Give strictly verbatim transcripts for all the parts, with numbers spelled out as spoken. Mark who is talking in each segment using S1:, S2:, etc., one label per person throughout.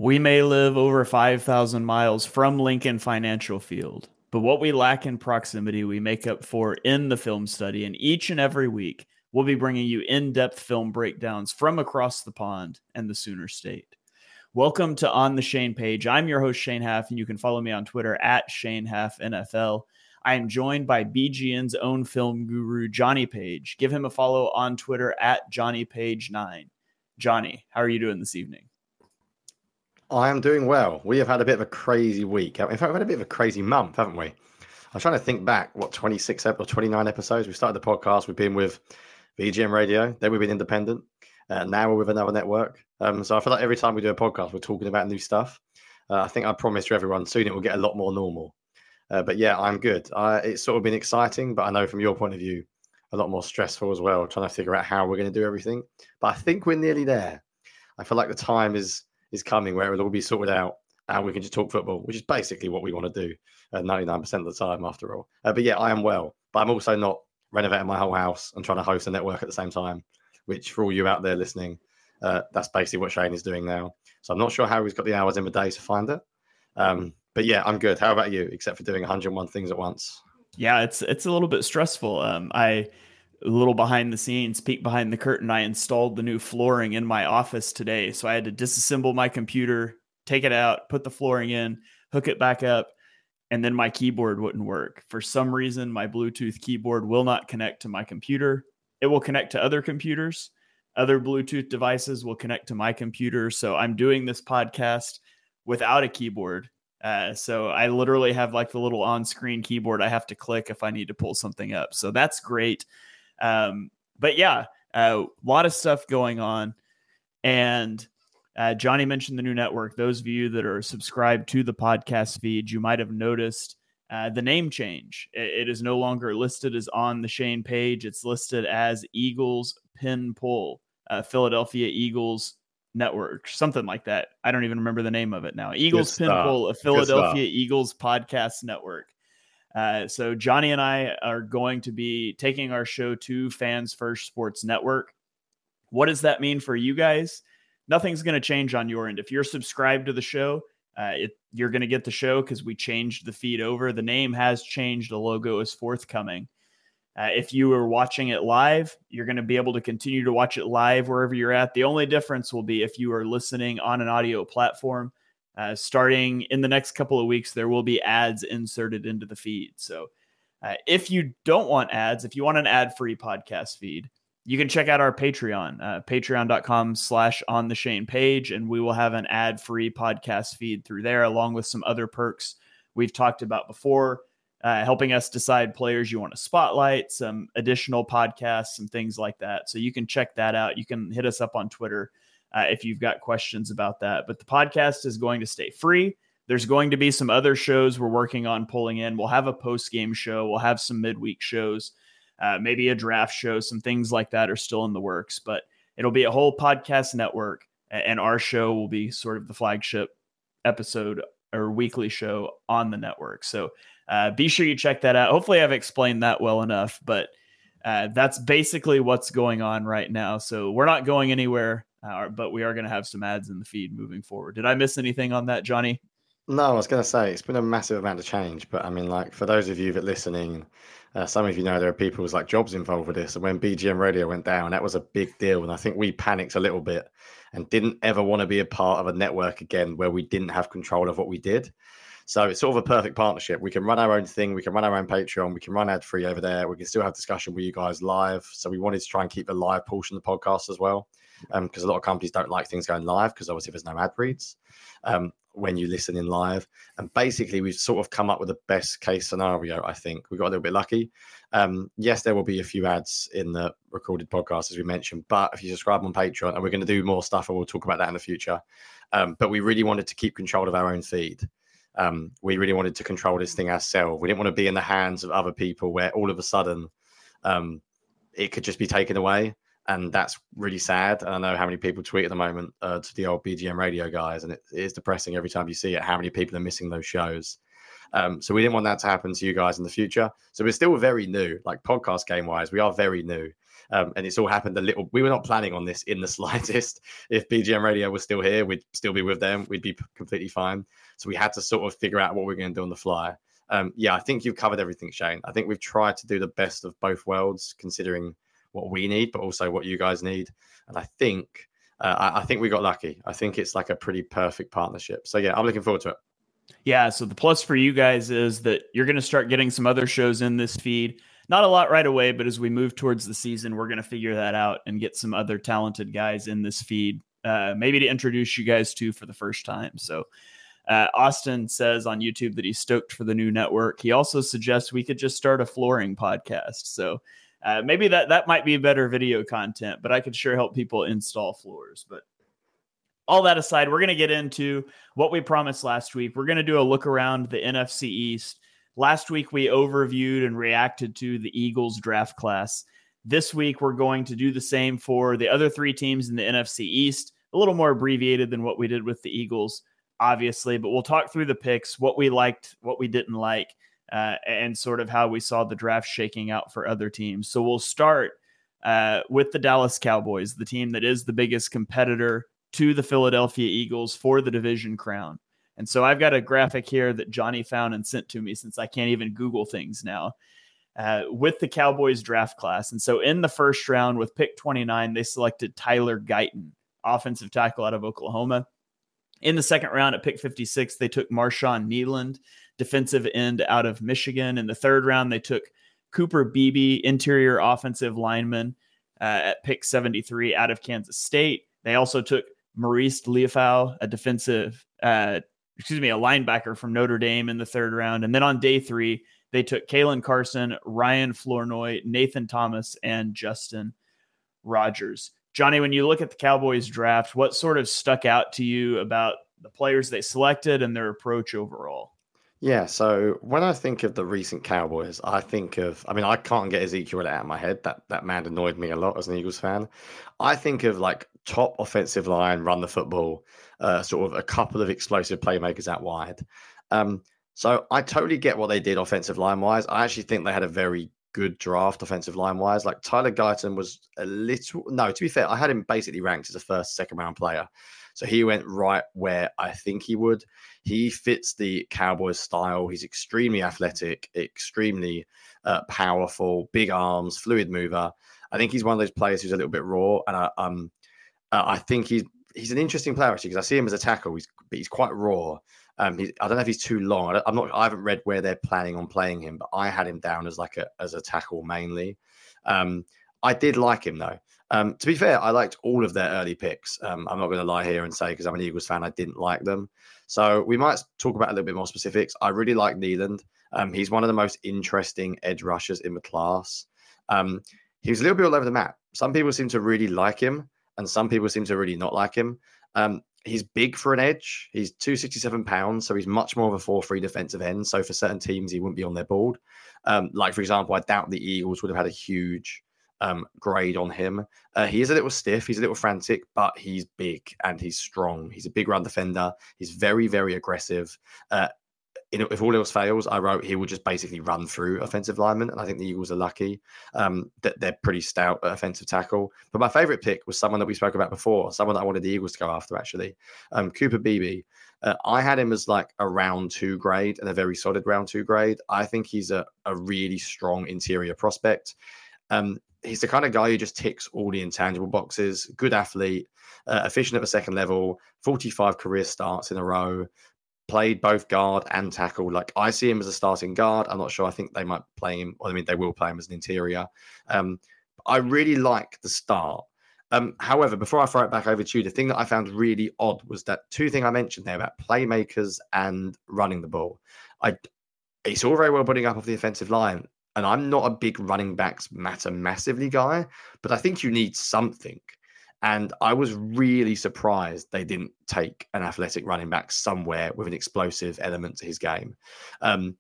S1: We may live over five thousand miles from Lincoln Financial Field, but what we lack in proximity, we make up for in the film study. And each and every week, we'll be bringing you in-depth film breakdowns from across the pond and the Sooner State. Welcome to On the Shane Page. I'm your host, Shane Haff, and you can follow me on Twitter at Shane Haff N F L. I am joined by B G N's own film guru, Johnny Page. Give him a follow on Twitter at Johnny Page nine. Johnny, how are you doing this evening?
S2: I am doing well. We have had a bit of a crazy week. In fact, we've had a bit of a crazy month, haven't we? I was trying to think back, what, twenty-six or twenty-nine episodes? We started the podcast. We've been with B G M Radio. Then we've been independent. Uh, now we're with another network. Um, so I feel like every time we do a podcast, we're talking about new stuff. Uh, I think I promised to everyone soon it will get a lot more normal. Uh, but yeah, I'm good. Uh, it's sort of been exciting, but I know from your point of view, a lot more stressful as well, trying to figure out how we're going to do everything. But I think we're nearly there. I feel like the time is... is coming where it'll all be sorted out and we can just talk football, which is basically what we want to do uh, ninety-nine percent of the time after all. Uh, but yeah, I am well, but I'm also not renovating my whole house and trying to host a network at the same time, which for all you out there listening, uh, that's basically what Shane is doing now. So I'm not sure how he's got the hours in the day to find it. Um, but yeah, I'm good. How about you, except for doing one hundred and one things at once?
S1: Yeah, it's it's a little bit stressful. Um, I... A little behind the scenes, peek behind the curtain, I installed the new flooring in my office today. So I had to disassemble my computer, take it out, put the flooring in, hook it back up, and then my keyboard wouldn't work. For some reason, my Bluetooth keyboard will not connect to my computer. It will connect to other computers. Other Bluetooth devices will connect to my computer. So I'm doing this podcast without a keyboard. Uh, so I literally have like the little on-screen keyboard I have to click if I need to pull something up. So that's great. Um, but yeah, a uh, lot of stuff going on. And uh, Johnny mentioned the new network. Those of you that are subscribed to the podcast feed, you might have noticed uh, the name change. It, it is no longer listed as On the Shane Page. It's listed as Eagles Pin Pull, uh, Philadelphia Eagles Network, something like that. I don't even remember the name of it now. Eagles Pin Pull, a Philadelphia Eagles podcast network. Uh, so Johnny and I are going to be taking our show to Fans First Sports Network. What does that mean for you guys? Nothing's going to change on your end. If you're subscribed to the show, uh, it, you're going to get the show because we changed the feed over. The name has changed. The logo is forthcoming. Uh, if you are watching it live, you're going to be able to continue to watch it live wherever you're at. The only difference will be if you are listening on an audio platform. Uh, starting in the next couple of weeks, there will be ads inserted into the feed. So uh, if you don't want ads, if you want an ad-free podcast feed, you can check out our Patreon, uh, patreon.com slash on the Shane Page, and we will have an ad-free podcast feed through there, along with some other perks we've talked about before, uh, helping us decide players you want to spotlight, some additional podcasts, some things like that. So you can check that out. You can hit us up on Twitter Uh, if you've got questions about that. But the podcast is going to stay free. There's going to be some other shows we're working on pulling in. We'll have a post-game show. We'll have some midweek shows, uh, maybe a draft show. Some things like that are still in the works. But it'll be a whole podcast network, and our show will be sort of the flagship episode or weekly show on the network. So uh, be sure you check that out. Hopefully I've explained that well enough. But uh, that's basically what's going on right now. So we're not going anywhere. Uh, but we are going to have some ads in the feed moving forward. Did I miss anything on that, Johnny?
S2: No, I was going to say it's been a massive amount of change, but I mean, like for those of you that are listening, uh, some of you know there are people who's like jobs involved with this. And when B G M Radio went down, that was a big deal. And I think we panicked a little bit and didn't ever want to be a part of a network again where we didn't have control of what we did. So it's sort of a perfect partnership. We can run our own thing. We can run our own Patreon. We can run ad free over there. We can still have discussion with you guys live. So we wanted to try and keep the live portion of the podcast as well. Because um, a lot of companies don't like things going live because obviously there's no ad reads um, when you listen in live. And basically, we've sort of come up with the best case scenario, I think. We got a little bit lucky. Um, yes, there will be a few ads in the recorded podcast, as we mentioned. But if you subscribe on Patreon, and we're going to do more stuff, and we'll talk about that in the future. Um, but we really wanted to keep control of our own feed. Um, we really wanted to control this thing ourselves. We didn't want to be in the hands of other people where all of a sudden um, it could just be taken away. And that's really sad. And I know how many people tweet at the moment uh, to the old B G M Radio guys. And it, it is depressing every time you see it, how many people are missing those shows. Um, so we didn't want that to happen to you guys in the future. So we're still very new, like podcast game wise, we are very new. Um, and it's all happened a little. We were not planning on this in the slightest. If B G M Radio was still here, we'd still be with them. We'd be completely fine. So we had to sort of figure out what we're going to do on the fly. Um, yeah, I think you've covered everything, Shane. I think we've tried to do the best of both worlds, considering what we need, but also what you guys need. And I think uh, I, I think we got lucky. I think it's like a pretty perfect partnership. So yeah, I'm looking forward to it.
S1: Yeah, so the plus for you guys is that you're going to start getting some other shows in this feed. Not a lot right away, but as we move towards the season, we're going to figure that out and get some other talented guys in this feed, uh, maybe to introduce you guys to for the first time. So uh, Austin says on YouTube that he's stoked for the new network. He also suggests we could just start a flooring podcast. So uh, maybe that, that might be better video content, but I could sure help people install floors. But all that aside, we're going to get into what we promised last week. We're going to do a look around the N F C East. Last week, we overviewed and reacted to the Eagles draft class. This week, we're going to do the same for the other three teams in the N F C East, a little more abbreviated than what we did with the Eagles, obviously, but we'll talk through the picks, what we liked, what we didn't like, uh, and sort of how we saw the draft shaking out for other teams. So we'll start uh, with the Dallas Cowboys, the team that is the biggest competitor to the Philadelphia Eagles for the division crown. And so I've got a graphic here that Johnny found and sent to me, since I can't even Google things now, uh, with the Cowboys draft class. And so in the first round with pick twenty-nine, they selected Tyler Guyton, offensive tackle out of Oklahoma. In the second round at pick fifty-six, they took Marshawn Kneeland, defensive end out of Michigan. In the third round, they took Cooper Beebe, interior offensive lineman uh, at pick seventy-three out of Kansas State. They also took Maurice Liufau, a defensive uh excuse me, a linebacker from Notre Dame in the third round. And then on day three, they took Kalen Carson, Ryan Flournoy, Nathan Thomas, and Justin Rogers. Johnny, when you look at the Cowboys draft, what sort of stuck out to you about the players they selected and their approach overall?
S2: Yeah, so when I think of the recent Cowboys, I think of, I mean, I can't get Ezekiel out of my head. That that man annoyed me a lot as an Eagles fan. I think of like top offensive line, run the football, uh, sort of a couple of explosive playmakers out wide. Um, so I totally get what they did offensive line wise. I actually think they had a very good draft offensive line wise. Like Tyler Guyton was a little, no, to be fair, I had him basically ranked as a first, second round player. So he went right where I think he would. He fits the Cowboys style. He's extremely athletic, extremely uh, powerful, big arms, fluid mover. I think he's one of those players who's a little bit raw. And I, um, uh, I think he's he's an interesting player, actually, because I see him as a tackle. He's, but he's quite raw. Um, he's, I don't know if he's too long. I I'm not. I haven't read where they're planning on playing him, but I had him down as like a as a tackle mainly. Um, I did like him though. Um, to be fair, I liked all of their early picks. Um, I'm not going to lie here and say, because I'm an Eagles fan, I didn't like them. So we might talk about a little bit more specifics. I really like Kneeland. Um, he's one of the most interesting edge rushers in the class. Um, he was a little bit all over the map. Some people seem to really like him, and some people seem to really not like him. Um, he's big for an edge. He's two hundred sixty-seven pounds, so he's much more of a four three defensive end. So for certain teams, he wouldn't be on their board. Um, like, for example, I doubt the Eagles would have had a huge Um, grade on him. Uh, he is a little stiff. He's a little frantic, but he's big and he's strong. He's a big run defender. He's very, very aggressive. Uh, you know, if all else fails, I wrote he will just basically run through offensive linemen, and I think the Eagles are lucky um, that they're pretty stout at offensive tackle. But my favorite pick was someone that we spoke about before, someone that I wanted the Eagles to go after, actually. Um, Cooper Beebe. Uh, I had him as like a round two grade and a very solid round two grade. I think he's a, a really strong interior prospect. Um, He's the kind of guy who just ticks all the intangible boxes. Good athlete, uh, efficient at the second level, forty-five career starts in a row, played both guard and tackle. Like, I see him as a starting guard. I'm not sure. I think they might play him. Well, I mean, they will play him as an interior. Um, I really like the start. Um, however, before I throw it back over to you, the thing that I found really odd was that two things I mentioned there about playmakers and running the ball. I, it's all very well putting up off the offensive line. And I'm not a big running backs matter massively guy, but I think you need something. And I was really surprised they didn't take an athletic running back somewhere with an explosive element to his game. Um,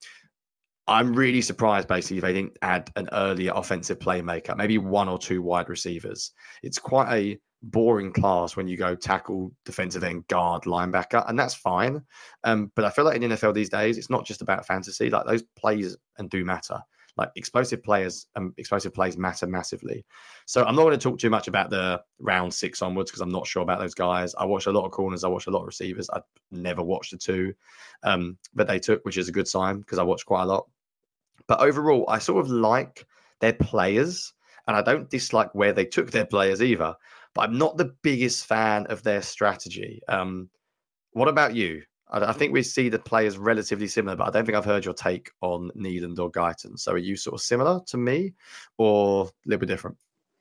S2: I'm really surprised, basically, they didn't add an earlier offensive playmaker, maybe one or two wide receivers. It's quite a boring class when you go tackle, defensive end, guard, linebacker, and that's fine. Um, but I feel like in the N F L these days, it's not just about fantasy. Like, those plays and do matter. Like explosive players and um, explosive plays matter massively. So I'm not going to talk too much about the round six onwards because I'm not sure about those guys. I watched a lot of corners. I watched a lot of receivers. I never watched the two, um, but they took, which is a good sign because I watched quite a lot. But overall, I sort of like their players, and I don't dislike where they took their players either. But I'm not the biggest fan of their strategy. Um, what about you? I, I think we see the players relatively similar, but I don't think I've heard your take on Nealand or Guyton. So are you sort of similar to me or a little bit different?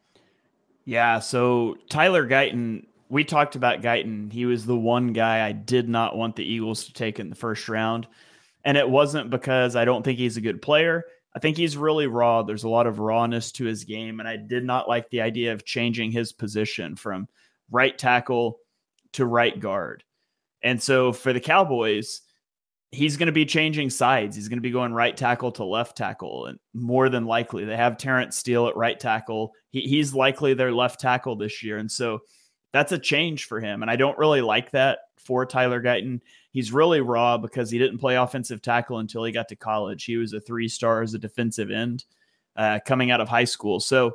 S1: Yeah, so Tyler Guyton, we talked about Guyton. He was the one guy I did not want the Eagles to take in the first round. And it wasn't because I don't think he's a good player. I think he's really raw. There's a lot of rawness to his game, and I did not like the idea of changing his position from right tackle to right guard. And so for the Cowboys, he's going to be changing sides. He's going to be going right tackle to left tackle, and more than likely they have Terrence Steele at right tackle. He, he's likely their left tackle this year. And so that's a change for him. And I don't really like that for Tyler Guyton. He's really raw because he didn't play offensive tackle until he got to college. He was a three-star as a defensive end uh, coming out of high school. So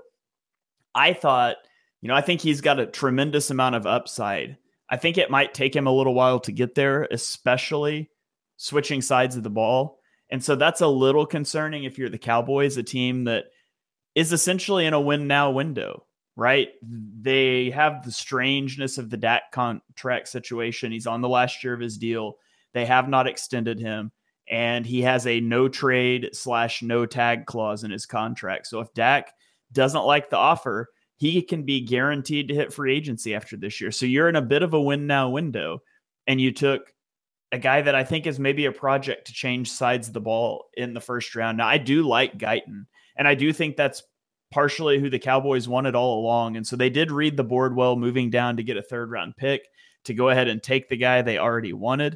S1: I thought, you know, I think he's got a tremendous amount of upside. I think it might take him a little while to get there, especially switching sides of the ball. And so that's a little concerning if you're the Cowboys, a team that is essentially in a win now window, right? They have the strangeness of the Dak contract situation. He's on the last year of his deal. They have not extended him, and he has a no trade slash no tag clause in his contract. So if Dak doesn't like the offer, he can be guaranteed to hit free agency after this year. So you're in a bit of a win now window, and you took a guy that I think is maybe a project to change sides of the ball in the first round. Now, I do like Guyton, and I do think that's partially who the Cowboys wanted all along. And so they did read the board well, moving down to get a third round pick to go ahead and take the guy they already wanted.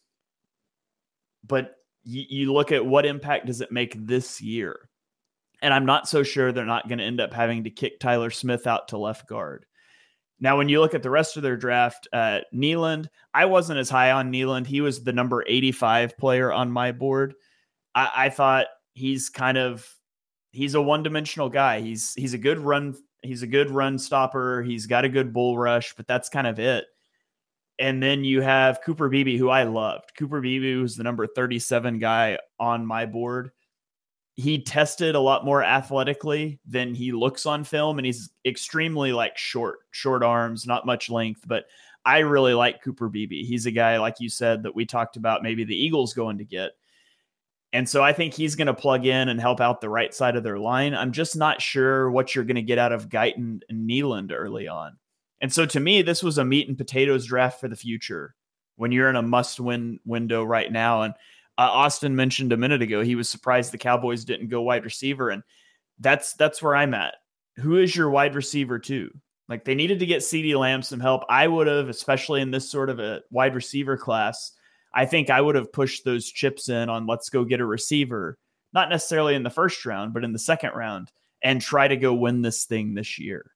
S1: But you, you look at what impact does it make this year? And I'm not so sure they're not going to end up having to kick Tyler Smith out to left guard. Now, when you look at the rest of their draft, uh, Nealand, I wasn't as high on Nealand. He was the number eighty-five player on my board. I, I thought he's kind of, he's a one-dimensional guy. He's he's a good run. He's a good run stopper. He's got a good bull rush, but that's kind of it. And then you have Cooper Beebe, who I loved. Cooper Beebe was the number thirty-seven guy on my board. He tested a lot more athletically than he looks on film, and he's extremely like short, short arms, not much length, but I really like Cooper Beebe. He's a guy, like you said, that we talked about maybe the Eagles going to get. And so I think he's going to plug in and help out the right side of their line. I'm just not sure what you're going to get out of Guyton and Nealand early on. And so to me, this was a meat and potatoes draft for the future when you're in a must-win window right now. And Uh, Austin mentioned a minute ago, he was surprised the Cowboys didn't go wide receiver. And that's, that's where I'm at. Who is your wide receiver too? Like they needed to get CeeDee Lamb some help. I would have, especially in this sort of a wide receiver class, I think I would have pushed those chips in on let's go get a receiver, not necessarily in the first round, but in the second round and try to go win this thing this year.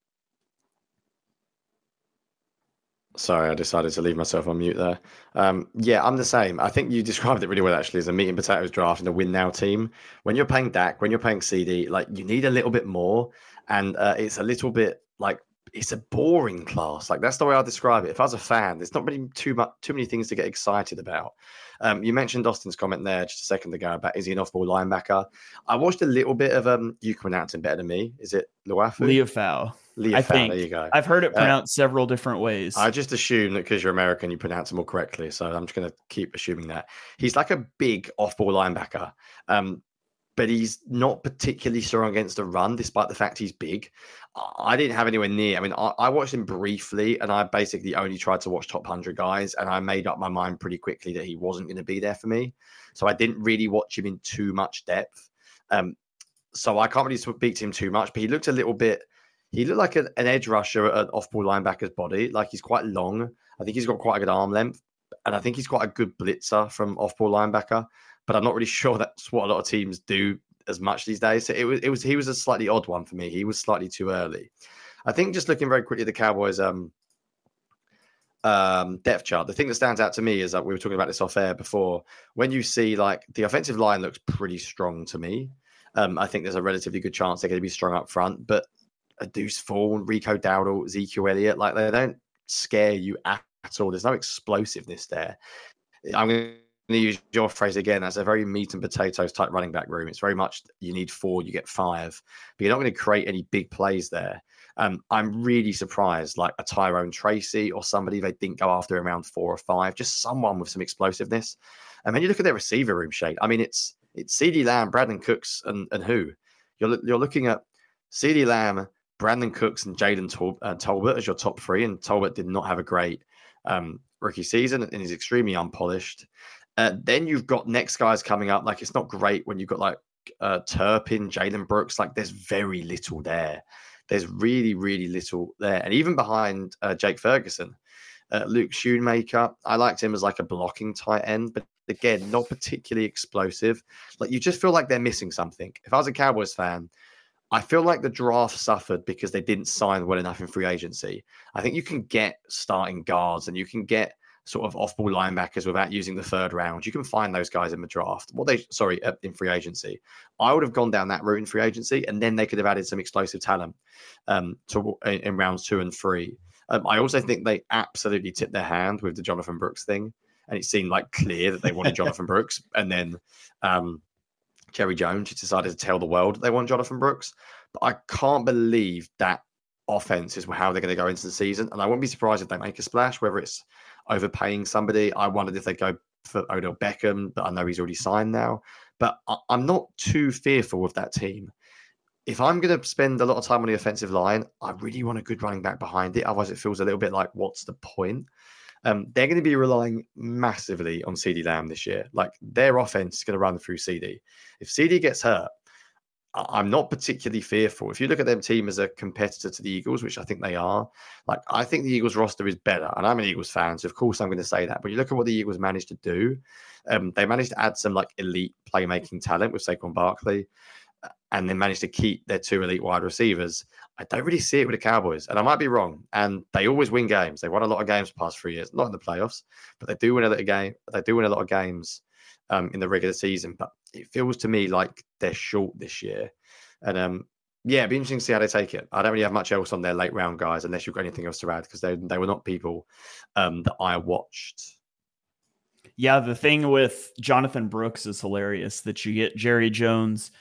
S2: Sorry, I decided to leave myself on mute there. Um, yeah, I'm the same. I think you described it really well, actually, as a meat and potatoes draft and a win now team. When you're paying Dak, when you're paying C D, like you need a little bit more. And uh, it's a little bit like, it's a boring class. Like that's the way I describe it. If I was a fan, there's not really too much, too many things to get excited about. Um, you mentioned Austin's comment there just a second ago about is he an off-ball linebacker? I watched a little bit of um. You can pronounce him better than me. Is it Luafu?
S1: Leofau.
S2: Leofau.
S1: I think.
S2: There you go.
S1: I've heard it
S2: Uh,
S1: pronounced several different ways.
S2: I just assume that because you're American, you pronounce it more correctly. So I'm just going to keep assuming that. He's like a big off-ball linebacker, um, but he's not particularly strong against the run, despite the fact he's big. I didn't have anywhere near. I mean, I, I watched him briefly, and I basically only tried to watch top one hundred guys, and I made up my mind pretty quickly that he wasn't going to be there for me. So I didn't really watch him in too much depth. Um, so I can't really speak to him too much, but he looked a little bit... He looked like an, an edge rusher at an off-ball linebacker's body. Like he's quite long. I think he's got quite a good arm length. And I think he's quite a good blitzer from off-ball linebacker. But I'm not really sure that's what a lot of teams do as much these days. So it was, it was, he was a slightly odd one for me. He was slightly too early. I think just looking very quickly at the Cowboys um, um, depth chart, the thing that stands out to me is that we were talking about this off air before. When you see like the offensive line looks pretty strong to me. Um, I think there's a relatively good chance they're going to be strong up front, but a Deuce Vaughn, Rico Dowdle, Ezekiel Elliott, like they don't scare you at all. There's no explosiveness there. I'm going to use your phrase again. That's a very meat and potatoes type running back room. It's very much you need four, you get five, but you're not going to create any big plays there. Um, I'm really surprised, like a Tyrone Tracy or somebody they didn't go after around four or five, just someone with some explosiveness. And then you look at their receiver room, Shane. I mean, it's it's CeeDee Lamb, Brandon Cooks, and and who? You're you're looking at CeeDee Lamb, Brandon Cooks, and Jalen Tol- uh, Tolbert as your top three, and Tolbert did not have a great um, rookie season and is extremely unpolished. Uh, then you've got next guys coming up. Like, it's not great when you've got like uh, Turpin, Jalen Brooks. Like, there's very little there. There's really, really little there. And even behind uh, Jake Ferguson, uh, Luke Schoonmaker, I liked him as like a blocking tight end, but again, not particularly explosive. Like, you just feel like they're missing something. If I was a Cowboys fan, I feel like the draft suffered because they didn't sign well enough in free agency. I think you can get starting guards and you can get sort of off-ball linebackers without using the third round. You can find those guys in the draft. What they, sorry, uh, in free agency. I would have gone down that route in free agency, and then they could have added some explosive talent um, to in, in rounds two and three. Um, I also think they absolutely tipped their hand with the Jonathan Brooks thing, and it seemed like clear that they wanted Jonathan Brooks, and then um, Jerry Jones decided to tell the world that they want Jonathan Brooks. But I can't believe that offense is how they're going to go into the season, and I wouldn't be surprised if they make a splash, whether it's overpaying somebody. I wondered if they go for Odell Beckham, but I know he's already signed now. But I, I'm not too fearful of that team. If I'm going to spend a lot of time on the offensive line, I really want a good running back behind it. Otherwise, it feels a little bit like, what's the point? Um, they're going to be relying massively on CeeDee Lamb this year. Like, their offense is going to run through CeeDee. If CeeDee gets hurt, I'm not particularly fearful. If you look at them team as a competitor to the Eagles, which I think they are, like, I think the Eagles roster is better. And I'm an Eagles fan, so of course I'm going to say that. But you look at what the Eagles managed to do. Um, they managed to add some like elite playmaking talent with Saquon Barkley, and then managed to keep their two elite wide receivers. I don't really see it with the Cowboys, and I might be wrong. And they always win games. They won a lot of games the past three years, not in the playoffs, but they do win a lot of game. They do win a lot of games um, in the regular season. But it feels to me like they're short this year. And um, yeah, it'd be interesting to see how they take it. I don't really have much else on their late round guys, unless you've got anything else to add, because they they were not people um, that I watched.
S1: Yeah, the thing with Jonathan Brooks is hilarious that you get Jerry Jones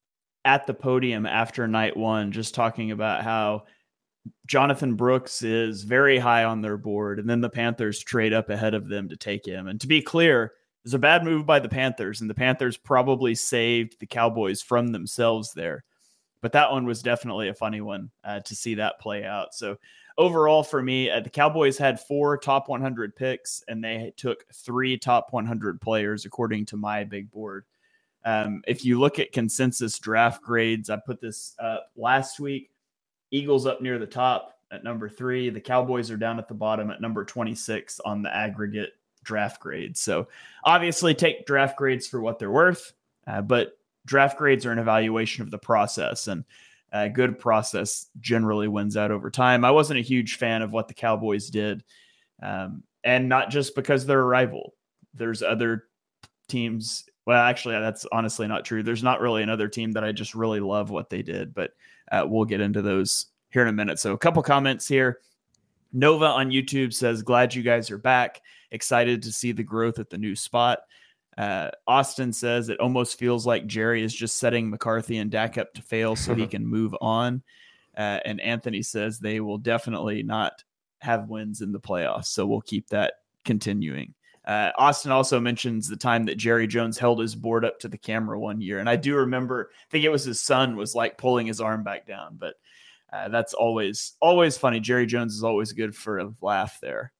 S1: at the podium after night one, just talking about how Jonathan Brooks is very high on their board, and then the Panthers trade up ahead of them to take him. And to be clear, it was a bad move by the Panthers, and the Panthers probably saved the Cowboys from themselves there. But that one was definitely a funny one uh, to see that play out. So overall for me, uh, the Cowboys had four top one hundred picks, and they took three top one hundred players, according to my big board. Um, if you look at consensus draft grades, I put this up last week. Eagles up near the top at number three. The Cowboys are down at the bottom at number twenty-six on the aggregate draft grades. So obviously take draft grades for what they're worth, uh, but draft grades are an evaluation of the process, and a good process generally wins out over time. I wasn't a huge fan of what the Cowboys did, um, and not just because they're a rival. There's other teams. Well, actually, that's honestly not true. There's not really another team that I just really love what they did, but uh, we'll get into those here in a minute. So a couple comments here. Nova on YouTube says, glad you guys are back. Excited to see the growth at the new spot. Uh, Austin says it almost feels like Jerry is just setting McCarthy and Dak up to fail so he can move on. Uh, and Anthony says they will definitely not have wins in the playoffs. So we'll keep that continuing. Uh, Austin also mentions the time that Jerry Jones held his board up to the camera one year. And I do remember, I think it was his son was like pulling his arm back down, but uh, that's always, always funny. Jerry Jones is always good for a laugh there.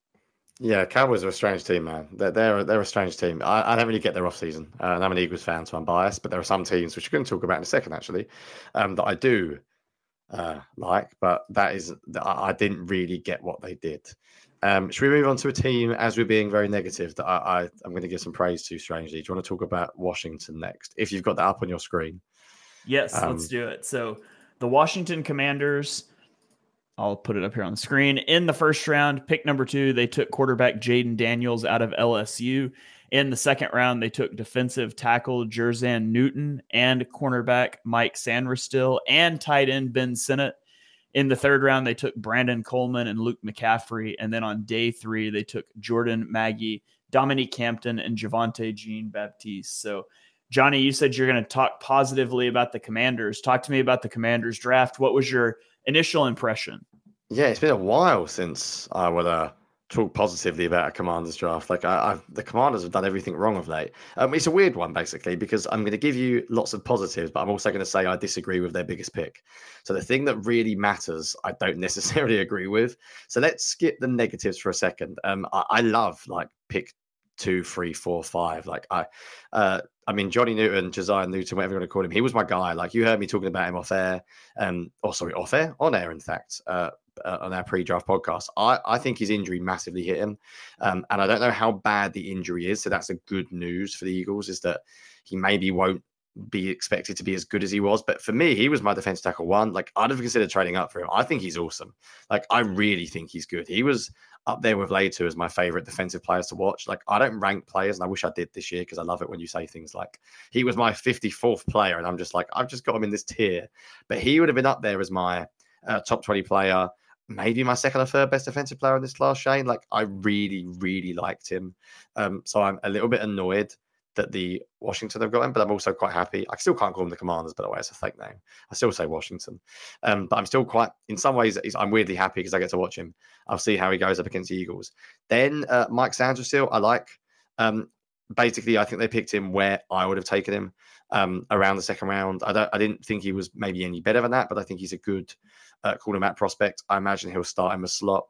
S2: Yeah, Cowboys are a strange team, man. They're they're, they're a strange team. I, I don't really get their off season. Uh, and I'm an Eagles fan, so I'm biased. But there are some teams which we're going to talk about in a second, actually, um, that I do uh, like. But that is, I, I didn't really get what they did. Um, should we move on to a team, as we're being very negative, that I, I I'm going to give some praise to? Strangely, do you want to talk about Washington next? If you've got that up on your screen,
S1: yes, um, let's do it. So the Washington Commanders. I'll put it up here on the screen. In the first round, pick number two, they took quarterback Jaden Daniels out of L S U. In the second round, they took defensive tackle Jerzan Newton and cornerback Mike Sanderstill and tight end Ben Sinnott. In the third round, they took Brandon Coleman and Luke McCaffrey. And then on day three, they took Jordan Maggie, Dominique Hampton, and Javonte Jean-Baptiste. So, Johnny, you said you're going to talk positively about the Commanders. Talk to me about the Commanders draft. What was your initial impression?
S2: Yeah, it's been a while since I would uh, talk positively about a Commanders draft. Like I, I've, the Commanders have done everything wrong of late. Um, it's a weird one, basically, because I'm going to give you lots of positives, but I'm also going to say I disagree with their biggest pick. So the thing that really matters, I don't necessarily agree with. So let's skip the negatives for a second. Um, I, I love like pick two, three, four, five. Like I, uh, I mean, Johnny Newton, Josiah Newton, whatever you want to call him, he was my guy. Like you heard me talking about him off air, um, or sorry, off air, on air, in fact, uh, uh, on our pre-draft podcast. I, I think his injury massively hit him, um, and I don't know how bad the injury is. So that's a good news for the Eagles, is that he maybe won't be expected to be as good as he was. But for me, he was my defensive tackle one. Like I'd have considered trading up for him. I think he's awesome. Like I really think he's good. He was up there with Latu as my favorite defensive players to watch. Like I don't rank players, and I wish I did this year because I love it when you say things like he was my fifty-fourth player, and I'm just like, I've just got him in this tier. But he would have been up there as my uh, top twenty player, maybe my second or third best defensive player in this class, Shane. Like I really, really liked him. Um, so I'm a little bit annoyed that the Washington have got him, but I'm also quite happy. I still can't call them the Commanders, by the way. It's a fake name. I still say Washington. Um, but I'm still quite, in some ways, I'm weirdly happy because I get to watch him. I'll see how he goes up against the Eagles. Then uh, Mike Sanderstill, I like. Um, basically, I think they picked him where I would have taken him um, around the second round. I don't, I didn't think he was maybe any better than that, but I think he's a good uh, cornerback prospect. I imagine he'll start in the slot.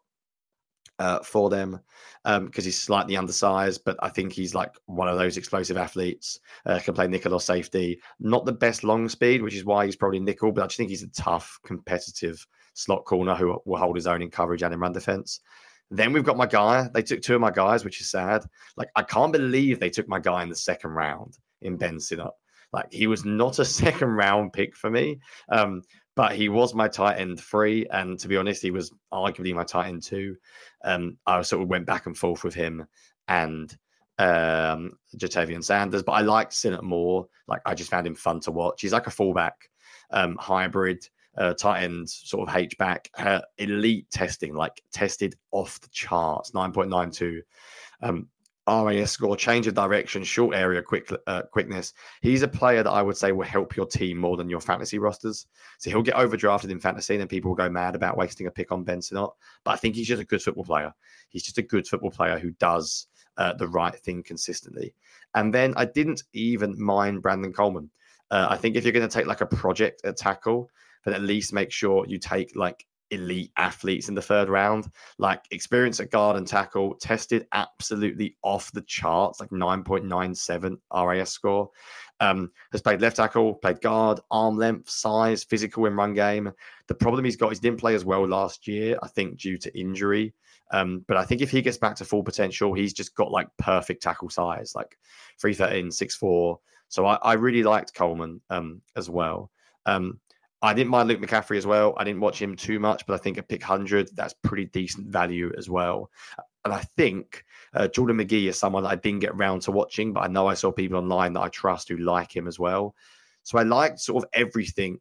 S2: Uh, for them um, because he's slightly undersized, but I think he's like one of those explosive athletes, uh, can play nickel or safety. Not the best long speed, which is why he's probably nickel, but I just think he's a tough, competitive slot corner who will hold his own in coverage and in run defense. Then we've got my guy. They took two of my guys, which is sad. Like, I can't believe they took my guy in the second round in Ben Sinnott. Like, he was not a second round pick for me. Um, But he was my tight end three. And to be honest, he was arguably my tight end two. Um, I sort of went back and forth with him and um, Jatavian Sanders. But I liked Sinnott more. Like, I just found him fun to watch. He's like a fullback um, hybrid, uh, tight end, sort of H-back. Uh, elite testing, like tested off the charts, nine point nine two. Um, R A S score, change of direction, short area quick uh, quickness. He's a player that I would say will help your team more than your fantasy rosters. So he'll get overdrafted in fantasy, and then people will go mad about wasting a pick on Ben Sinnott. But I think he's just a good football player. He's just a good football player who does uh, the right thing consistently. And then I didn't even mind Brandon Coleman. Uh, I think if you're going to take like a project at tackle, then at least make sure you take like elite athletes in the third round, like experience at guard and tackle, tested absolutely off the charts, like nine point nine seven R A S score. Um, has played left tackle, played guard, arm length, size, physical in run game. The problem he's got is he didn't play as well last year, I think, due to injury. Um, but I think if he gets back to full potential, he's just got like perfect tackle size, like three thirteen, six four. So I, I really liked Coleman um, as well. Um, I didn't mind Luke McCaffrey as well. I didn't watch him too much, but I think at pick one hundred, that's pretty decent value as well. And I think uh, Jordan McGee is someone that I didn't get around to watching, but I know I saw people online that I trust who like him as well. So I liked sort of everything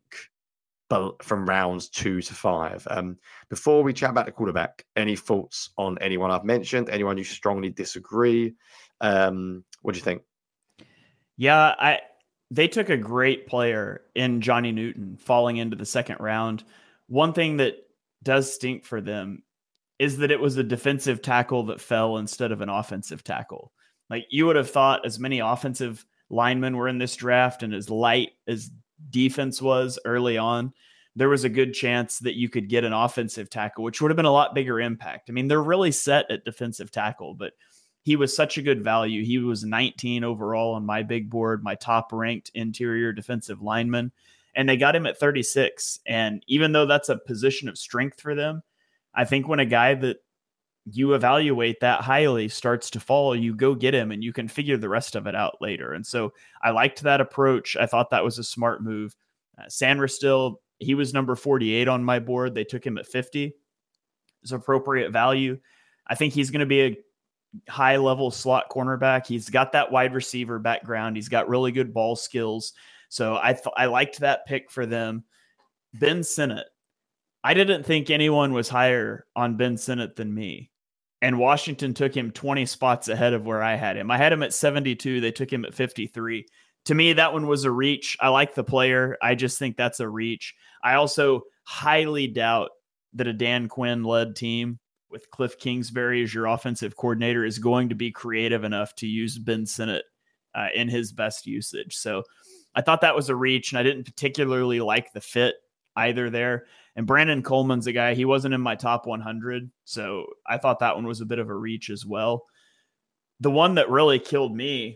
S2: but from rounds two to five. Um, before we chat about the quarterback, any thoughts on anyone I've mentioned? Anyone you strongly disagree? Um, what do you think?
S1: Yeah, I... They took a great player in Johnny Newton falling into the second round. One thing that does stink for them is that it was a defensive tackle that fell instead of an offensive tackle. Like, you would have thought as many offensive linemen were in this draft and as light as defense was early on, there was a good chance that you could get an offensive tackle, which would have been a lot bigger impact. I mean, they're really set at defensive tackle, but he was such a good value. He was nineteen overall on my big board, my top ranked interior defensive lineman, and they got him at thirty-six. And even though that's a position of strength for them, I think when a guy that you evaluate that highly starts to fall, you go get him and you can figure the rest of it out later. And so I liked that approach. I thought that was a smart move. Uh, Sanderstill, he was number forty-eight on my board. They took him at fifty. It's appropriate value. I think he's going to be a high level slot cornerback. He's got that wide receiver background. He's got really good ball skills. So I th- I liked that pick for them. Ben Sinnott. I didn't think anyone was higher on Ben Sinnott than me. And Washington took him twenty spots ahead of where I had him. I had him at seventy-two. They took him at fifty-three. To me, that one was a reach. I like the player. I just think that's a reach. I also highly doubt that a Dan Quinn-led team with Cliff Kingsbury as your offensive coordinator is going to be creative enough to use Ben Sinnott uh, in his best usage. So I thought that was a reach, and I didn't particularly like the fit either there. And Brandon Coleman's a guy, he wasn't in my top one hundred. So I thought that one was a bit of a reach as well. The one that really killed me,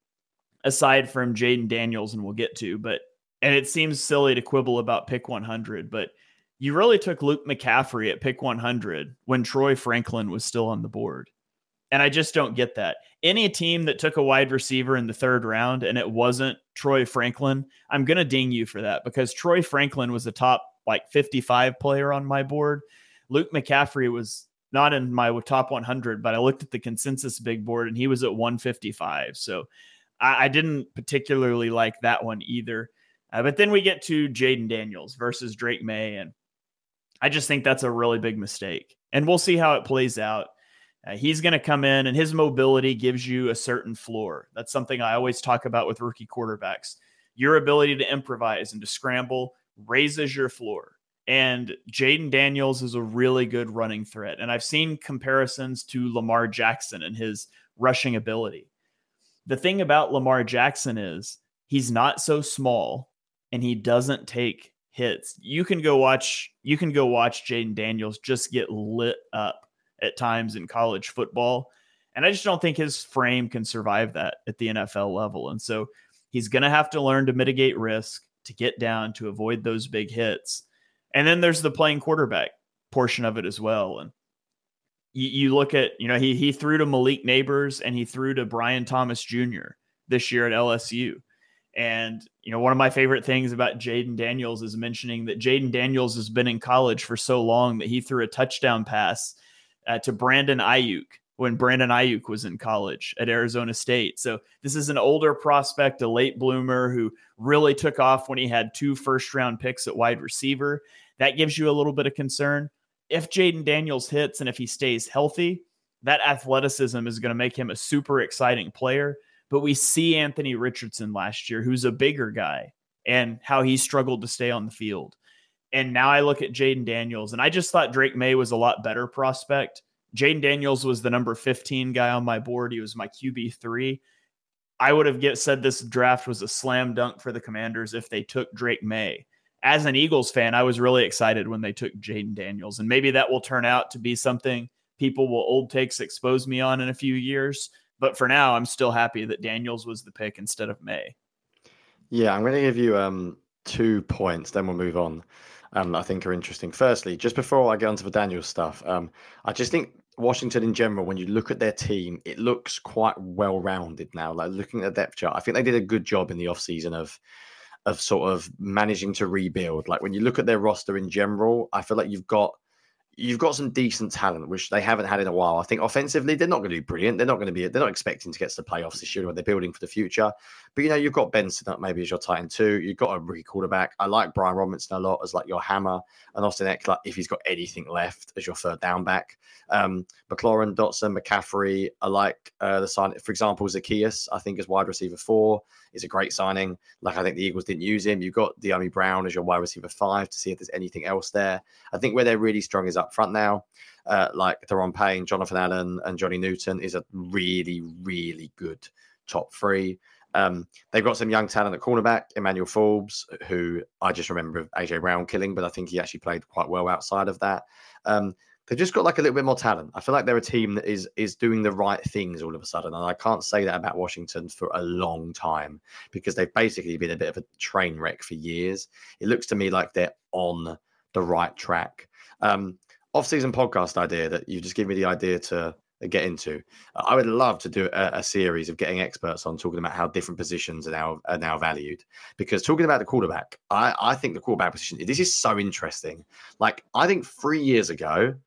S1: aside from Jaden Daniels, and we'll get to, but, and it seems silly to quibble about pick one hundred, but you really took Luke McCaffrey at pick one hundred when Troy Franklin was still on the board. And I just don't get that. Any team that took a wide receiver in the third round and it wasn't Troy Franklin, I'm going to ding you for that, because Troy Franklin was a top like fifty-five player on my board. Luke McCaffrey was not in my top one hundred, but I looked at the consensus big board and he was at one fifty-five. So I, I didn't particularly like that one either. Uh, but then we get to Jaden Daniels versus Drake May. And I just think that's a really big mistake. And we'll see how it plays out. Uh, he's going to come in, and his mobility gives you a certain floor. That's something I always talk about with rookie quarterbacks. Your ability to improvise and to scramble raises your floor. And Jaden Daniels is a really good running threat. And I've seen comparisons to Lamar Jackson and his rushing ability. The thing about Lamar Jackson is he's not so small and he doesn't take hits. You can go watch, you can go watch Jaden Daniels just get lit up at times in college football. And I just don't think his frame can survive that at the N F L level. And so he's going to have to learn to mitigate risk, to get down, to avoid those big hits. And then there's the playing quarterback portion of it as well. And you, you look at, you know, he, he threw to Malik Neighbors and he threw to Brian Thomas Junior this year at L S U. And, you know, one of my favorite things about Jaden Daniels is mentioning that Jaden Daniels has been in college for so long that he threw a touchdown pass uh, to Brandon Ayuk when Brandon Ayuk was in college at Arizona State. So this is an older prospect, a late bloomer who really took off when he had two first round picks at wide receiver. That gives you a little bit of concern. If Jaden Daniels hits and if he stays healthy, that athleticism is going to make him a super exciting player. But we see Anthony Richardson last year, who's a bigger guy, and how he struggled to stay on the field. And now I look at Jaden Daniels, and I just thought Drake May was a lot better prospect. Jaden Daniels was the number fifteen guy on my board. He was my Q B three. I would have get, said this draft was a slam dunk for the Commanders if they took Drake May. As an Eagles fan, I was really excited when they took Jaden Daniels, and maybe that will turn out to be something people will old takes expose me on in a few years. But for now, I'm still happy that Daniels was the pick instead of May.
S2: Yeah, I'm going to give you um, two points, then we'll move on. Um, I think are interesting. Firstly, just before I get onto the Daniels stuff, um, I just think Washington in general, when you look at their team, it looks quite well-rounded now. Like looking at the depth chart, I think they did a good job in the offseason of of sort of managing to rebuild. Like when you look at their roster in general, I feel like you've got You've got some decent talent, which they haven't had in a while. I think offensively, they're not going to be brilliant. They're not going to be, they're not expecting to get to the playoffs this year when they're building for the future. But, you know, you've got Benson up maybe as your tight end too. You've got a rookie quarterback. I like Brian Robinson a lot as like your hammer, and Austin Eckler, if he's got anything left, as your third down back. Um, McLaurin, Dotson, McCaffrey. I like uh, the sign, for example, Zacchaeus, I think, as wide receiver four is a great signing. Like, I think the Eagles didn't use him. You've got De'Ami Brown as your wide receiver five to see if there's anything else there. I think where they're really strong is up front now. Uh, like Deron Payne, Jonathan Allen, and Johnny Newton is a really, really good top three. Um, they've got some young talent at cornerback, Emmanuel Forbes, who I just remember A J Brown killing, but I think he actually played quite well outside of that. Um, they've just got like a little bit more talent. I feel like they're a team that is is doing the right things all of a sudden. And I can't say that about Washington for a long time because they've basically been a bit of a train wreck for years. It looks to me like they're on the right track. Um, off-season podcast idea that you just give me the idea to get into. I would love to do a, a series of getting experts on talking about how different positions are now are now valued. Because talking about the quarterback, I, I think the quarterback position, this is so interesting. Like, I think three years ago,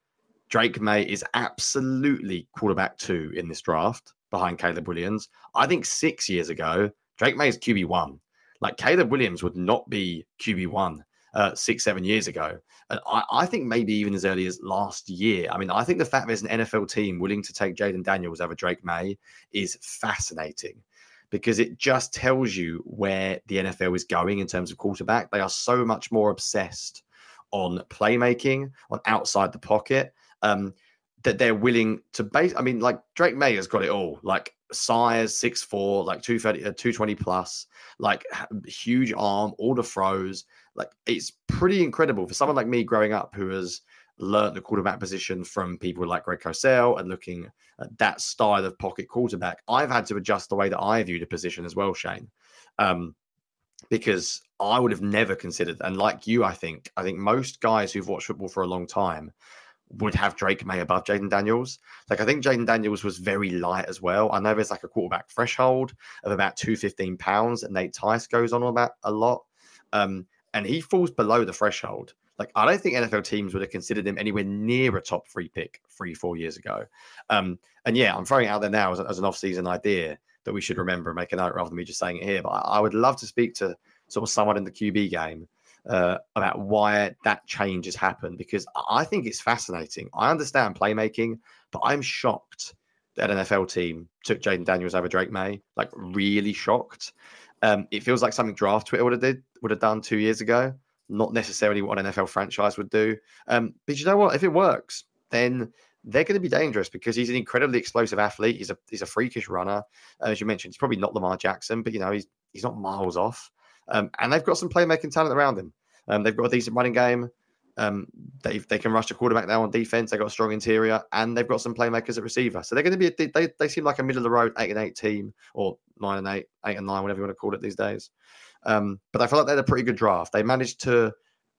S2: Drake May is absolutely quarterback two in this draft behind Caleb Williams. I think six years ago, Drake May is Q B one. Like Caleb Williams would not be Q B one uh, six, seven years ago. And I, I think maybe even as early as last year. I mean, I think the fact there's an N F L team willing to take Jayden Daniels over Drake May is fascinating because it just tells you where the N F L is going in terms of quarterback. They are so much more obsessed on playmaking, on outside the pocket, um, that they're willing to base. I mean, like Drake May has got it all, like size, six foot four, like two thirty, uh, two twenty plus, like huge arm, all the throws. Like it's pretty incredible for someone like me growing up who has learned the quarterback position from people like Greg Cosell and looking at that style of pocket quarterback. I've had to adjust the way that I view the position as well, Shane, um, because I would have never considered, and like you, I think, I think most guys who've watched football for a long time would have Drake May above Jayden Daniels. Like I think Jayden Daniels was very light as well. I know there's like a quarterback threshold of about two hundred fifteen pounds that Nate Tice goes on about a lot. Um, and he falls below the threshold. Like I don't think N F L teams would have considered him anywhere near a top three pick three, four years ago. Um, and yeah, I'm throwing it out there now as, as an off-season idea that we should remember and make a note rather than me just saying it here. But I, I would love to speak to sort of someone in the Q B game uh, about why that change has happened, because I think it's fascinating. I understand playmaking, but I'm shocked that an N F L team took Jayden Daniels over Drake May, like really shocked. Um, it feels like something draft Twitter would have did would have done two years ago, not necessarily what an N F L franchise would do. Um, but you know what? If it works, then they're going to be dangerous because he's an incredibly explosive athlete. He's a he's a freakish runner, uh, as you mentioned. He's probably not Lamar Jackson, but you know he's he's not miles off. Um, and they've got some playmaking talent around him. Um, they've got a decent running game. Um, they they can rush the quarterback now on defense. They've got a strong interior, and they've got some playmakers at receiver. So they're going to be. A, they they seem like a middle of the road eight and eight team, or nine and eight, eight and nine, whatever you want to call it these days. Um, but I feel like they had a pretty good draft. They managed to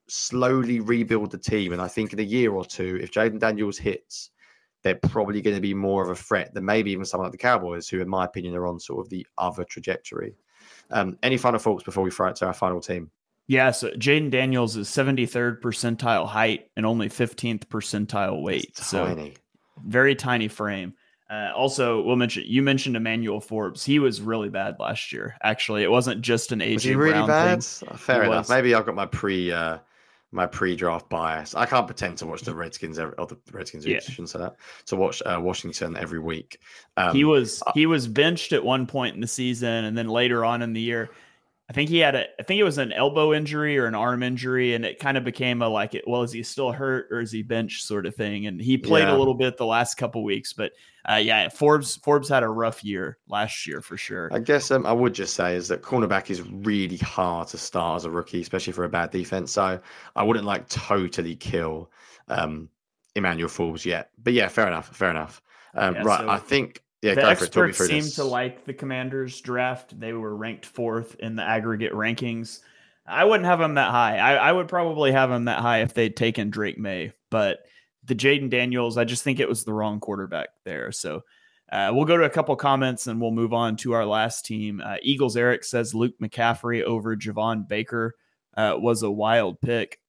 S2: slowly rebuild the team, and I think in a year or two, if Jayden Daniels hits, they're probably going to be more of a threat than maybe even someone like the Cowboys, who, in my opinion, are on sort of the other trajectory. Um, any final thoughts before we throw it to our final team?
S1: Yeah, so Jayden Daniels is seventy-third percentile height and only fifteenth percentile weight.
S2: That's
S1: so
S2: tiny.
S1: Very tiny frame. Uh, also, we'll mention you mentioned Emmanuel Forbes. He was really bad last year. Actually, it wasn't just an A J
S2: Was he really
S1: Brown
S2: bad?
S1: thing.
S2: Oh, fair
S1: He
S2: enough.
S1: was.
S2: Maybe I've got my pre uh, my pre-draft bias. I can't pretend to watch the Redskins every, or the Redskins.
S1: Yeah.
S2: I shouldn't say that. To watch uh, Washington every week. Um,
S1: he was he was benched at one point in the season, and then later on in the year, I think he had a, I think it was an elbow injury or an arm injury, and it kind of became a like, well, is he still hurt or is he benched sort of thing? And he played
S2: Yeah.
S1: a little bit the last couple weeks, but uh, yeah, Forbes Forbes had a rough year last year for sure.
S2: I guess um, I would just say is that cornerback is really hard to start as a rookie, especially for a bad defense. So I wouldn't like totally kill um, Emmanuel Forbes yet. But yeah, fair enough. Fair enough. Um,
S1: Yeah,
S2: right.
S1: so
S2: I think. Yeah,
S1: the
S2: go for it. Talk me
S1: experts
S2: through
S1: seem
S2: this.
S1: to like the Commanders draft. They were ranked fourth in the aggregate rankings. I wouldn't have them that high. I, I would probably have them that high if they'd taken Drake May, but the Jayden Daniels, I just think it was the wrong quarterback there. So uh, we'll go to a couple comments and we'll move on to our last team. Uh, Eagles Eric says Luke McCaffrey over Javon Baker uh, was a wild pick.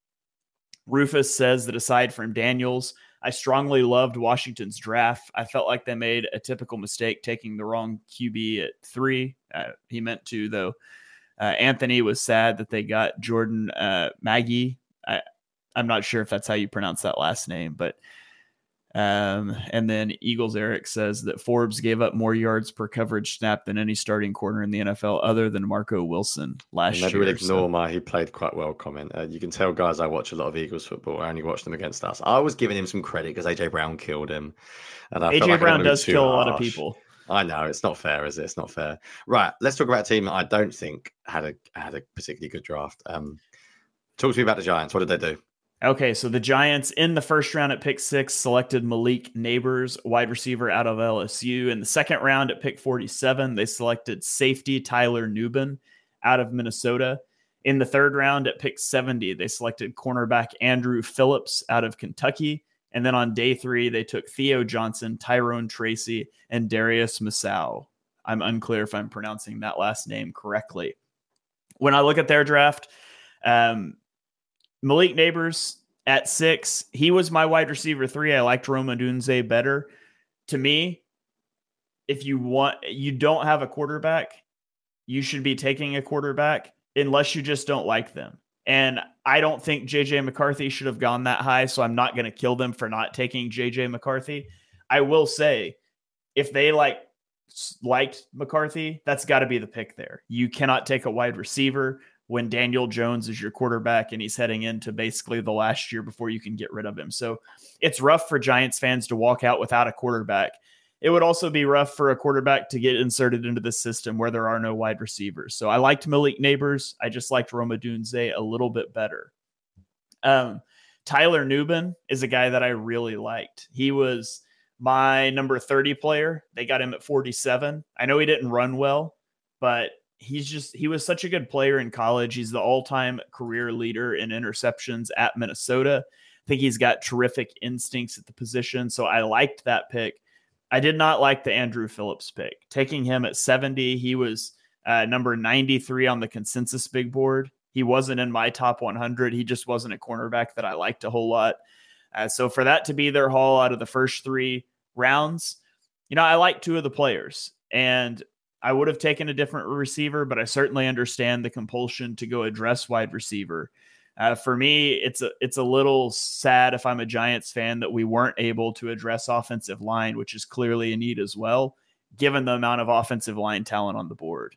S1: Rufus says that aside from Daniels, I strongly loved Washington's draft. I felt like they made a typical mistake taking the wrong Q B at three. Uh, he meant to, though. Uh, Anthony was sad that they got Jordan uh, Maggie. I, I'm not sure if that's how you pronounce that last name, but um, and then Eagles Eric says that Forbes gave up more yards per coverage snap than any starting corner in the N F L other than Marco Wilson last
S2: Maybe
S1: year.
S2: we'll ignore
S1: so.
S2: my he played quite well comment. Uh, you can tell, guys, I watch a lot of Eagles football. I only watch them against us. I was giving him some credit because A J Brown killed him. And I
S1: A J
S2: felt like
S1: Brown
S2: I
S1: does
S2: too
S1: kill a lot of
S2: harsh.
S1: people.
S2: I know it's not fair, is it? It's not fair. Right, let's talk about a team that I don't think had a had a particularly good draft. Um, talk to me about the Giants. What did they do?
S1: Okay, so the Giants in the first round at pick six selected Malik Neighbors, wide receiver out of L S U. In the second round at pick forty-seven, they selected safety Tyler Nubin out of Minnesota. In the third round at pick seventy, they selected cornerback Andrew Phillips out of Kentucky. And then on day three, they took Theo Johnson, Tyrone Tracy, and Darius Masau. I'm unclear if I'm pronouncing that last name correctly. When I look at their draft, um, Malik Neighbors, At six, he was my wide receiver three. I liked Rome Odunze better. To me, if you want, you don't have a quarterback, you should be taking a quarterback unless you just don't like them. And I don't think J J McCarthy should have gone that high, so I'm not going to kill them for not taking J J McCarthy. I will say, if they like liked McCarthy, that's got to be the pick there. You cannot take a wide receiver when Daniel Jones is your quarterback and he's heading into basically the last year before you can get rid of him. So it's rough for Giants fans to walk out without a quarterback. It would also be rough for a quarterback to get inserted into the system where there are no wide receivers. So I liked Malik Neighbors. I just liked Rome Odunze a little bit better. Um, Tyler Nubin is a guy that I really liked. He was my number thirty player. They got him at forty-seven. I know he didn't run well, but he's just, he was such a good player in college. He's the all-time career leader in interceptions at Minnesota. I think he's got terrific instincts at the position. So I liked that pick. I did not like the Andrew Phillips pick. Taking him at seventy, he was uh, number ninety-three on the consensus big board. He wasn't in my top one hundred. He just wasn't a cornerback that I liked a whole lot. Uh, so for that to be their haul out of the first three rounds, you know, I like two of the players. And I would have taken a different receiver, but I certainly understand the compulsion to go address wide receiver. Uh, for me, it's a it's a little sad if I'm a Giants fan that we weren't able to address offensive line, which is clearly a need as well, given the amount of offensive line talent on the board.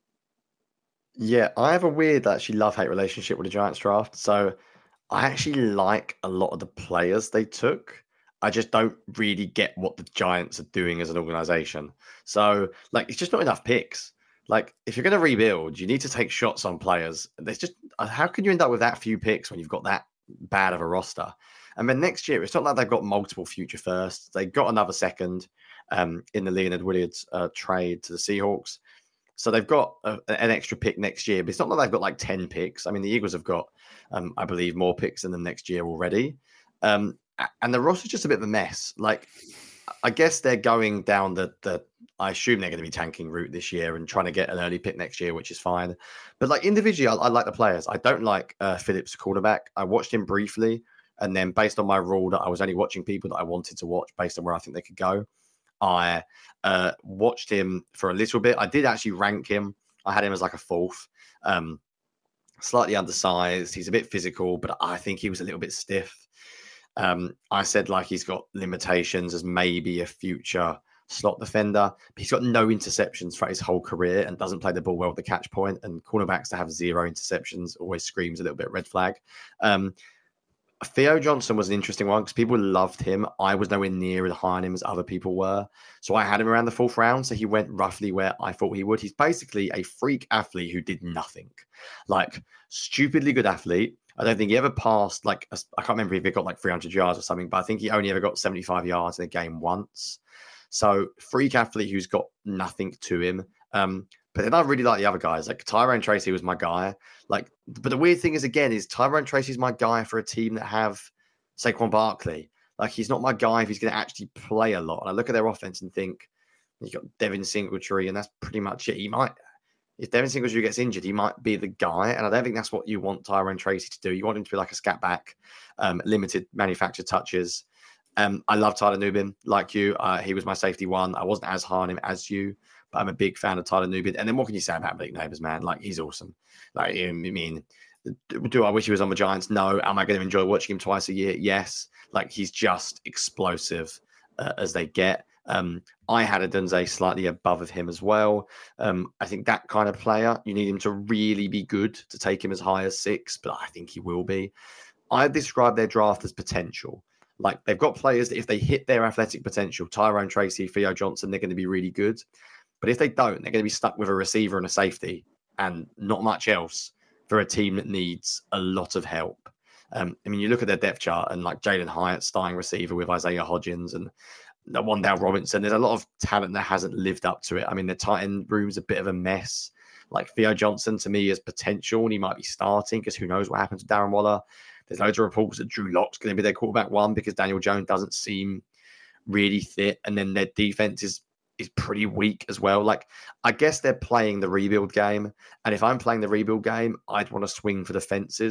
S2: Yeah, I have a weird, actually, love-hate relationship with the Giants draft. So I actually like a lot of the players they took. I just don't really get what the Giants are doing as an organization. So, like, it's just not enough picks. Like, if you're going to rebuild, you need to take shots on players. There's just, how can you end up with that few picks when you've got that bad of a roster? And then next year, it's not like they've got multiple future firsts. They got another second um, in the Leonard Williams uh, trade to the Seahawks. So they've got a, an extra pick next year, but it's not like they've got like ten picks. I mean, the Eagles have got, um, I believe, more picks than them next year already. Um, and the roster's just a bit of a mess. Like, I guess they're going down the, the I assume they're going to be tanking route this year and trying to get an early pick next year, which is fine. But like individually, I, I like the players. I don't like uh, Phillips quarterback. I watched him briefly. And then based on my rule that I was only watching people that I wanted to watch based on where I think they could go, I uh, watched him for a little bit. I did actually rank him. I had him as like a fourth, um, slightly undersized. He's a bit physical, but I think he was a little bit stiff. Um, I said like he's got limitations as maybe a future slot defender, but he's got no interceptions throughout his whole career and doesn't play the ball well at the catch point. And cornerbacks to have zero interceptions always screams a little bit red flag. Um, Theo Johnson was an interesting one because people loved him. I was nowhere near as high on him as other people were. So I had him around the fourth round. So he went roughly where I thought he would. He's basically a freak athlete who did nothing. Like, stupidly good athlete. I don't think he ever passed, like, a, I can't remember if he got like three hundred yards or something, but I think he only ever got seventy-five yards in a game once. So freak athlete who's got nothing to him. Um, But then I really like the other guys. Like Tyrone Tracy was my guy. Like, but the weird thing is, again, is Tyrone Tracy's my guy for a team that have Saquon Barkley. Like, he's not my guy if he's going to actually play a lot. And I look at their offense and think, you've got Devin Singletary, and that's pretty much it. He might, if Devin Singletary gets injured, he might be the guy. And I don't think that's what you want Tyrone Tracy to do. You want him to be like a scat back, um, limited manufactured touches. Um, I love Tyler Nubin, like you. Uh, he was my safety one. I wasn't as high on him as you, but I'm a big fan of Tyler Nubin. And then what can you say about Blake Neighbors, man? Like, he's awesome. Like, I mean, do I wish he was on the Giants? No. Am I going to enjoy watching him twice a year? Yes. Like, he's just explosive uh, as they get. Um, I had Odunze slightly above of him as well. Um, I think that kind of player, you need him to really be good to take him as high as six, but I think he will be. I describe their draft as potential. Like, they've got players that if they hit their athletic potential, Tyrone Tracy, Theo Johnson, they're going to be really good. But if they don't, they're going to be stuck with a receiver and a safety and not much else for a team that needs a lot of help. Um, I mean, you look at their depth chart and like Jalen Hyatt, starting receiver with Isaiah Hodgins and Wan'Dale Robinson. There's a lot of talent that hasn't lived up to it. I mean, the tight end room's a bit of a mess. Like Theo Johnson, to me, is potential, and he might be starting because who knows what happens to Darren Waller. There's loads of reports that Drew Lock's going to be their quarterback one because Daniel Jones doesn't seem really fit. And then their defense is is pretty weak as well. Like, I guess they're playing the rebuild game. And if I'm playing the rebuild game, I'd want to swing for the fences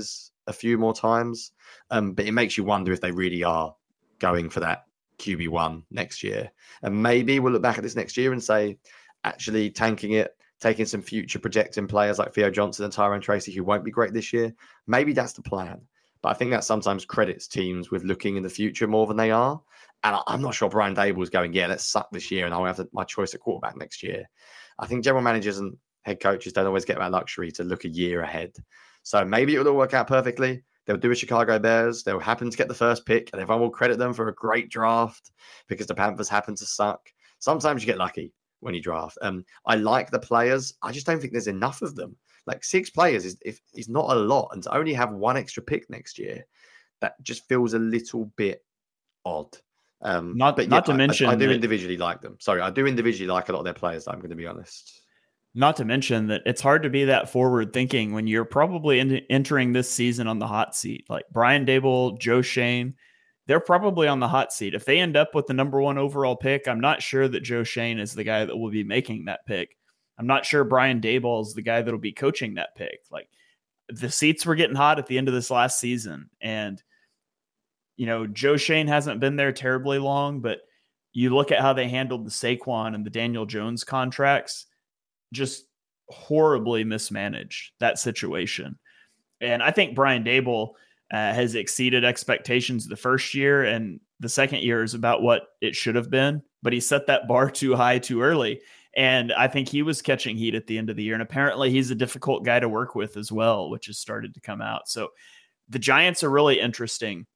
S2: a few more times. Um, but it makes you wonder if they really are going for that Q B one next year. And maybe we'll look back at this next year and say, actually tanking it, taking some future projecting players like Theo Johnson and Tyrone Tracy, who won't be great this year. Maybe that's the plan. But I think that sometimes credits teams with looking in the future more than they are. And I'm not sure Brian Dable is going, yeah, let's suck this year and I'll have my choice at quarterback next year. I think general managers and head coaches don't always get that luxury to look a year ahead. So maybe it'll all work out perfectly. They'll do a Chicago Bears. They'll happen to get the first pick, and everyone will credit them for a great draft because the Panthers happen to suck. Sometimes you get lucky when you draft. Um, I like the players. I just don't think there's enough of them. Like six players is if is not a lot, and to only have one extra pick next year, that just feels a little bit odd. Um,
S1: not
S2: but
S1: not
S2: yeah,
S1: to mention,
S2: I, I do
S1: that,
S2: individually like them. Sorry, I do individually like a lot of their players. I'm going to be honest.
S1: Not to mention that it's hard to be that forward thinking when you're probably in, entering this season on the hot seat. Like Brian Dable, Joe Schoen, they're probably on the hot seat. If they end up with the number one overall pick, I'm not sure that Joe Schoen is the guy that will be making that pick. I'm not sure Brian Dable is the guy that'll be coaching that pick. Like the seats were getting hot at the end of this last season, and you know Joe Schoen hasn't been there terribly long, but you look at how they handled the Saquon and the Daniel Jones contracts. Just horribly mismanaged that situation. And I think Brian Dable uh, has exceeded expectations the first year, and the second year is about what it should have been, but he set that bar too high too early. And I think he was catching heat at the end of the year. And apparently he's a difficult guy to work with as well, which has started to come out. So the Giants are really interesting.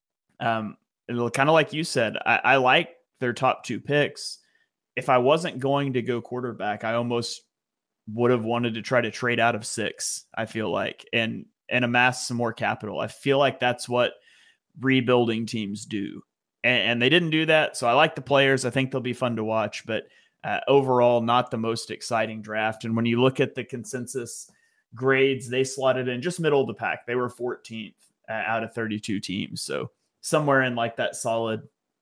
S1: Um, kind of like you said, I, I like their top two picks. If I wasn't going to go quarterback, I almost would have wanted to try to trade out of six, I feel like, and and amass some more capital. I feel like that's what rebuilding teams do. And, and they didn't do that. So I like the players. I think they'll be fun to watch, but uh, overall, not the most exciting draft. And when you look at the consensus grades, they slotted in just middle of the pack. They were fourteenth uh, out of thirty-two teams. So somewhere in like that solid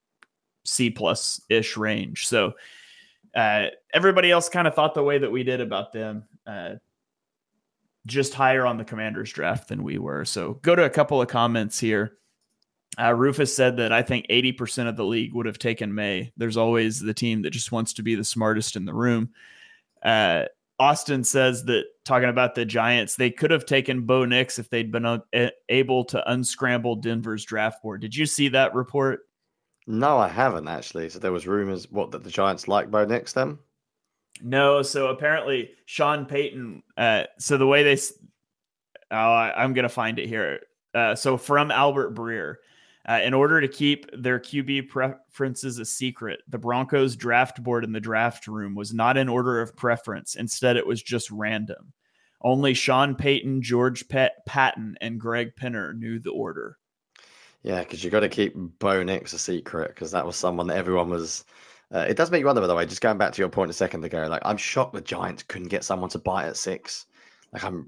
S1: C plus ish range. So uh, everybody else kind of thought the way that we did about them, uh, just higher on the Commanders draft than we were. So go to a couple of comments here. Uh, Rufus said that I think eighty percent of the league would have taken May. There's always the team that just wants to be the smartest in the room. Uh, Austin says that talking about the Giants, they could have taken Bo Nix if they'd been uh, able to unscramble Denver's draft board. Did you see that report?
S2: No, I haven't actually. So there was rumors what that the Giants like Bo Nix then?
S1: No. So apparently Sean Payton. Uh, so the way they, oh, I, I'm going to find it here. Uh, so from Albert Breer, uh, in order to keep their Q B preferences a secret, the Broncos draft board in the draft room was not in order of preference. Instead, it was just random. Only Sean Payton, George Pat- Patton, and Greg Pinner knew the order.
S2: Yeah, because you got to keep Bo Nix a secret because that was someone that everyone was. Uh, it does make you wonder, by the way, just going back to your point a second ago, like I'm shocked the Giants couldn't get someone to buy at six. Like I'm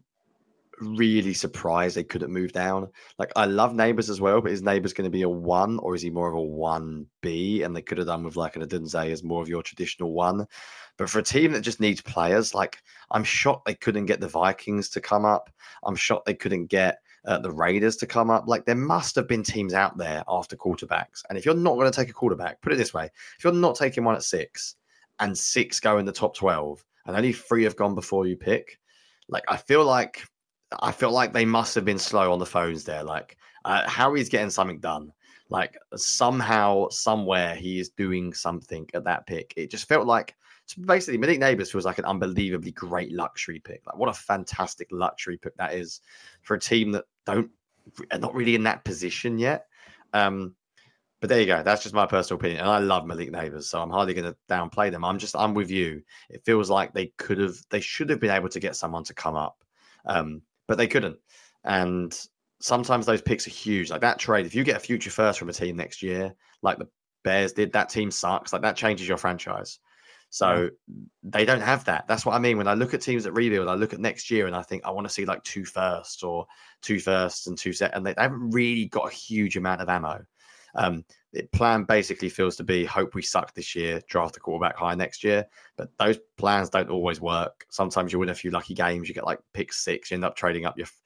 S2: really surprised they couldn't move down. Like I love Neighbors as well, but is Neighbors going to be a one or is he more of a one B? And they could have done with like an Adunze as more of your traditional one. But for a team that just needs players, like I'm shocked they couldn't get the Vikings to come up. I'm shocked they couldn't get uh, the Raiders to come up. Like there must have been teams out there after quarterbacks. And if you're not going to take a quarterback, put it this way, if you're not taking one at six and six go in the top twelve and only three have gone before you pick, like I feel like I feel like they must have been slow on the phones there. Like uh, Howie's getting something done. Like somehow, somewhere he is doing something at that pick. It just felt like so basically Malik Neighbors feels like an unbelievably great luxury pick. Like what a fantastic luxury pick that is for a team that don't are not really in that position yet. Um, but there you go. That's just my personal opinion. And I love Malik Neighbors, so I'm hardly going to downplay them. I'm just I'm with you. It feels like they could have they should have been able to get someone to come up. Um, but they couldn't. And sometimes those picks are huge. Like that trade, if you get a future first from a team next year, like the Bears did, that team sucks. Like that changes your franchise. So yeah. They don't have that. That's what I mean. When I look at teams that rebuild, I look at next year and I think I want to see like two firsts or two firsts and two set. And they, they haven't really got a huge amount of ammo. Um, the plan basically feels to be hope we suck this year, draft a quarterback high next year. But those plans don't always work. Sometimes you win a few lucky games. You get like pick six, you end up trading up your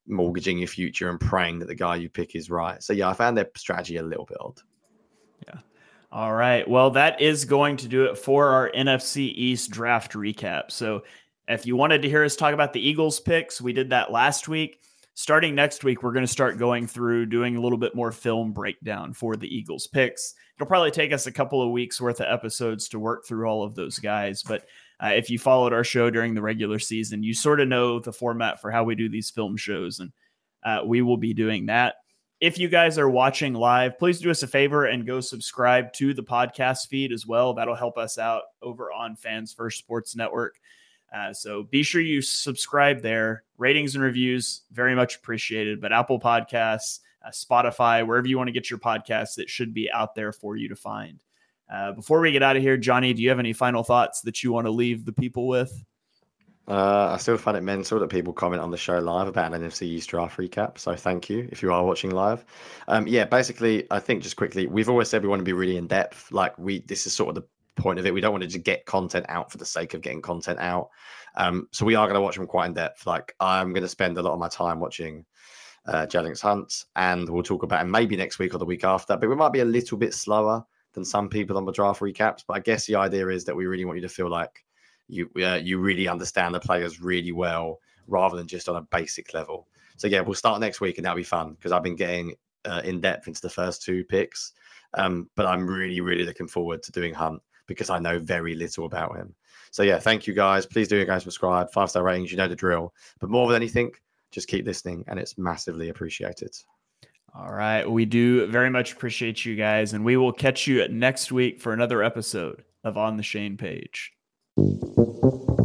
S2: mortgaging your future and praying that the guy you pick is right. So yeah, I found their strategy a little bit odd.
S1: Yeah. All right. Well, that is going to do it for our N F C East draft recap. So if you wanted to hear us talk about the Eagles picks, we did that last week. Starting next week, we're going to start going through doing a little bit more film breakdown for the Eagles picks. It'll probably take us a couple of weeks worth of episodes to work through all of those guys. But uh, if you followed our show during the regular season, you sort of know the format for how we do these film shows. And uh, we will be doing that. If you guys are watching live, please do us a favor and go subscribe to the podcast feed as well. That'll help us out over on Fans First Sports Network. Uh, so be sure you subscribe there. Ratings and reviews, very much appreciated. But Apple Podcasts, uh, Spotify, wherever you want to get your podcasts, it should be out there for you to find. Uh, before we get out of here, Johnny, do you have any final thoughts that you want to leave the people with?
S2: Uh, I still find it mental that people comment on the show live about an N F C East draft recap. So thank you if you are watching live. Um, yeah, basically, I think just quickly, we've always said we want to be really in depth. Like we, this is sort of the point of it. We don't want to just get content out for the sake of getting content out. Um, so we are going to watch them quite in depth. Like I'm going to spend a lot of my time watching uh, Jennings Hunt, and we'll talk about it maybe next week or the week after. But we might be a little bit slower than some people on the draft recaps. But I guess the idea is that we really want you to feel like you uh, you really understand the players really well, rather than just on a basic level. So yeah, we'll start next week, and that'll be fun because I've been getting uh, in depth into the first two picks. Um, but I'm really, really looking forward to doing Hunt because I know very little about him. So yeah, thank you guys. Please do guys subscribe, five star ratings, you know the drill. But more than anything, just keep listening, and it's massively appreciated.
S1: All right, we do very much appreciate you guys, and we will catch you next week for another episode of On the Shane Page.
S2: Thank you.